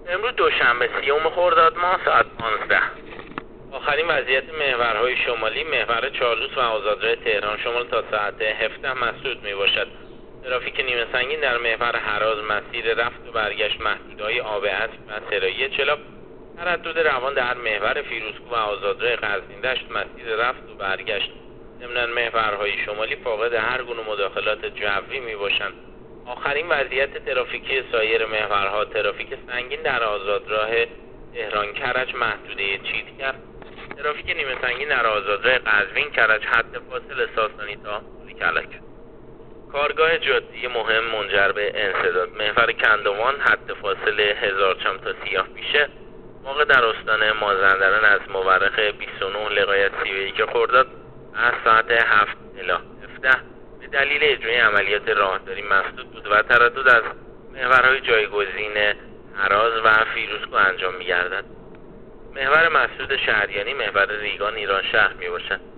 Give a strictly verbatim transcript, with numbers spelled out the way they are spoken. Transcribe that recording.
امروز دوشنبه سیوم خرداد ماه ساعت پانزده. آخرین وضعیت محورهای شمالی محور چالوس و آزادراه تهران شمال تا ساعت هفده مسدود می باشد. ترافیک نیمه سنگین در محور هراز مسیر رفت و برگشت محدودهای آب اسب و سرایی چلاپ، تردد روان در محور فیروزکوه و آزادراه قزوین دشت مسیر رفت و برگشت. ضمن محورهای شمالی فاقد هر گونه مداخلات جوی می باشند. آخرین وضعیت ترافیکی سایر محورها ترافیک سنگین در آزادراه تهران کرج محدوده چیتگر، ترافیک نیمه سنگین در آزادراه قزوین کرج حد فاصل ساسانی تا کلک. کارگاه جاده‌ای مهم منجر به انسداد محور کندوان حد فاصل هزارچم تا سیاه پیشه واقع در استان مازندران از مورخ بیست و نه لغایت سی و یک خرداد از ساعت هفت الی هفده به دلیل اجرای عملیات راهداری مسدود بود و تردد از محورهای جایگزین هراز و فیروزکوه انجام می‌گردد. محور مسدود شهریانی محور ریگان ایران شهر میباشد.